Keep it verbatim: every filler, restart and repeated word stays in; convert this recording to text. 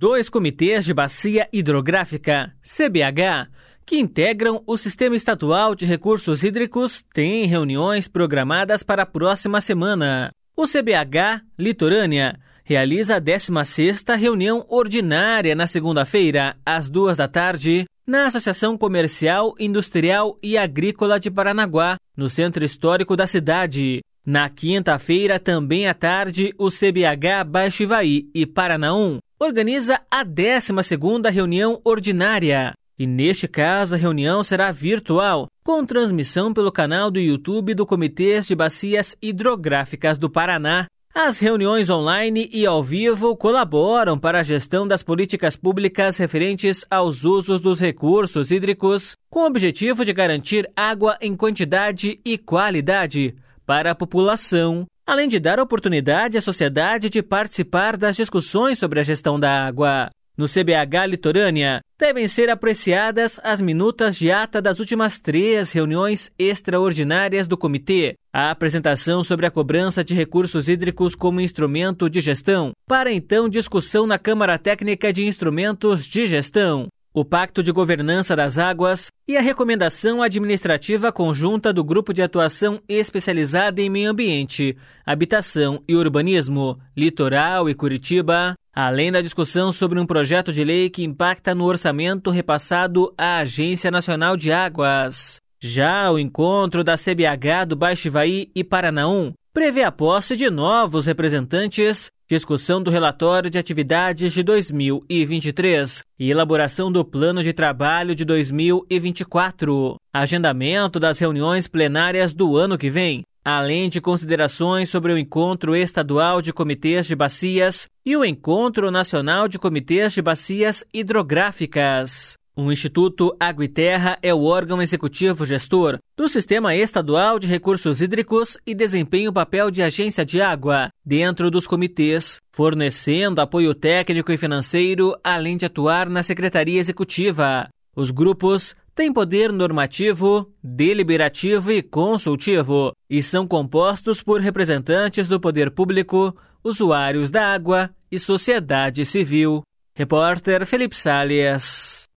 Dois comitês de bacia hidrográfica, C B H, que integram o Sistema Estadual de Recursos Hídricos, têm reuniões programadas para a próxima semana. O C B H Litorânea realiza a décima sexta reunião ordinária na segunda-feira, às duas da tarde, na Associação Comercial, Industrial e Agrícola de Paranaguá, no centro histórico da cidade. Na quinta-feira, também à tarde, o C B H Baixo Ivaí e Paranaum organiza a décima segunda reunião ordinária. E neste caso, a reunião será virtual, com transmissão pelo canal do YouTube do Comitê de Bacias Hidrográficas do Paraná. As reuniões online e ao vivo colaboram para a gestão das políticas públicas referentes aos usos dos recursos hídricos, com o objetivo de garantir água em quantidade e qualidade para a população, além de dar oportunidade à sociedade de participar das discussões sobre a gestão da água. No C B H Litorânea, devem ser apreciadas as minutas de ata das últimas três reuniões extraordinárias do comitê, a apresentação sobre a cobrança de recursos hídricos como instrumento de gestão, para então discussão na Câmara Técnica de Instrumentos de Gestão, o Pacto de Governança das Águas e a recomendação administrativa conjunta do Grupo de Atuação Especializada em Meio Ambiente, Habitação e Urbanismo, Litoral e Curitiba, além da discussão sobre um projeto de lei que impacta no orçamento repassado à Agência Nacional de Águas. Já o encontro da C B H do Baixo Ivaí e Paranaum prevê a posse de novos representantes, discussão do relatório de atividades de dois mil e vinte e três e elaboração do plano de trabalho de dois mil e vinte e quatro, agendamento das reuniões plenárias do ano que vem, além de considerações sobre o Encontro Estadual de Comitês de Bacias e o Encontro Nacional de Comitês de Bacias Hidrográficas. O Instituto Água e Terra é o órgão executivo gestor do Sistema Estadual de Recursos Hídricos e desempenha o papel de agência de água dentro dos comitês, fornecendo apoio técnico e financeiro, além de atuar na Secretaria Executiva. Os grupos têm poder normativo, deliberativo e consultivo e são compostos por representantes do poder público, usuários da água e sociedade civil. Repórter Felipe Salles.